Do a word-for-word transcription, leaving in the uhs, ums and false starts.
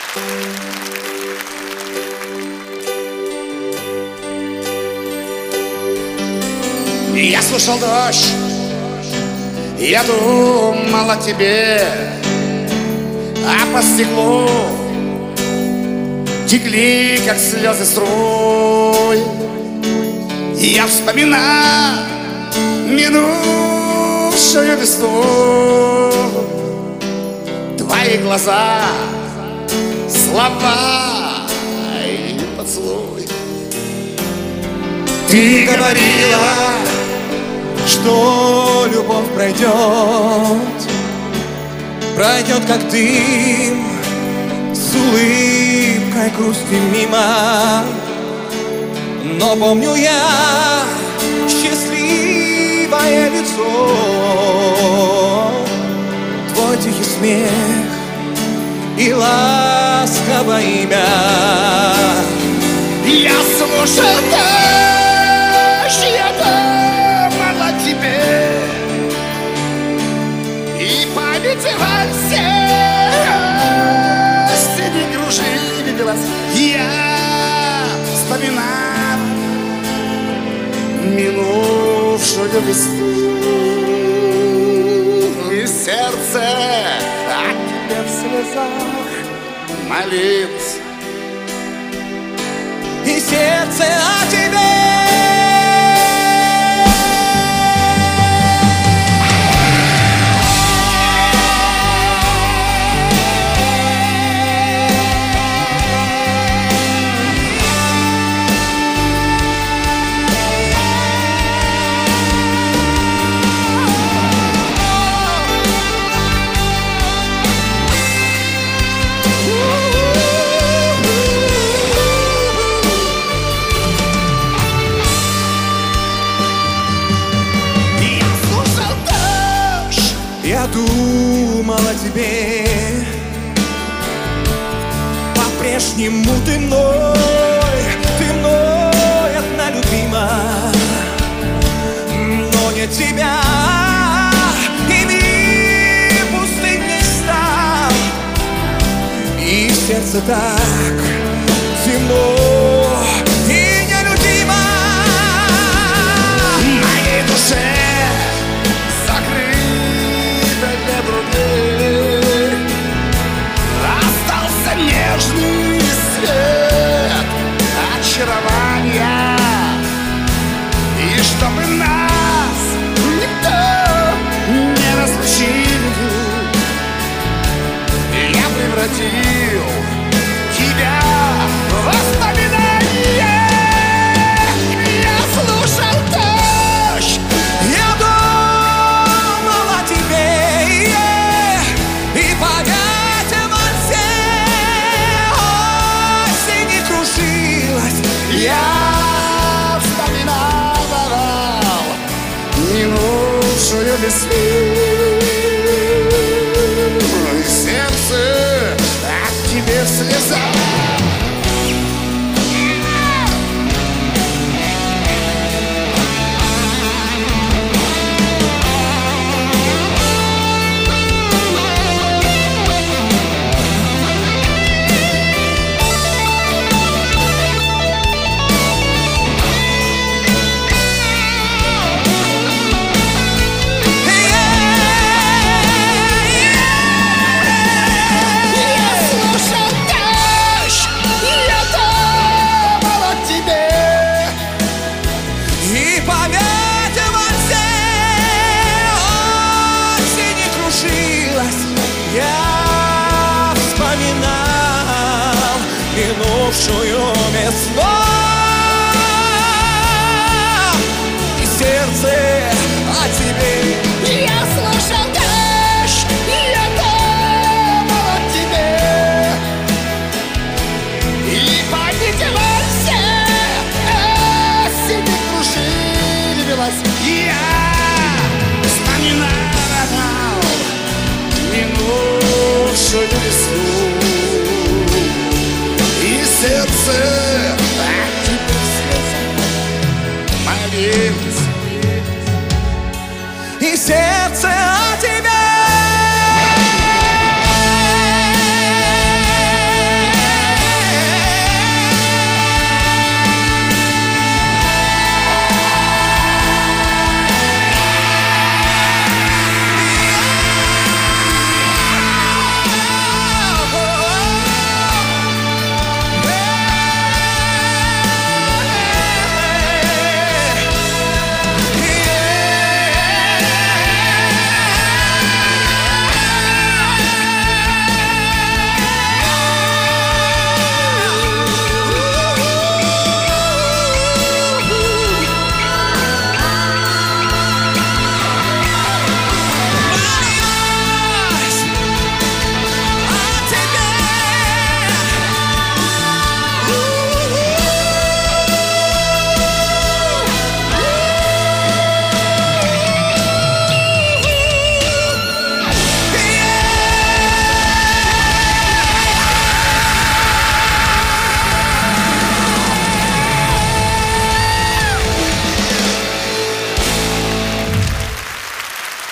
Я слушал дождь, я думал о тебе, а по стеклу текли, как слезы, струй. Я вспоминаю минувшую весну, твои глаза, слова и поцелуй. Ты говорила, что любовь пройдет, пройдет как дым, с улыбкой грусти мимо. Но помню я счастливое лицо, твой тихий смех и ласковое имя. Я слушал дождь, я думал о тебе, и память во всех стене кружилась. Я вспоминал минувшую весну, и сердце о тебе в слезах молилось. И сердце о тебе. Я думал о тебе, по-прежнему ты мной, ты мной одна любима, но не тебя, и мир пустым не стал, и сердце так темно и нелюдимо. В моей душе остался нежный свет очарования, и чтобы нас никто не разлучил, я превратил тебя в воспоминание. Я слушал дождь, Я думал о тебе, и память во всей осени кружилась. я вспоминал минувшую весну, и сердце от тебя в слезах. Я вспоминал минувшую весну, и сердце о тебе. Я слушал дождь, я думал о тебе, и память во всех осени кружилась. Я вспоминал минувшую весну, и сердце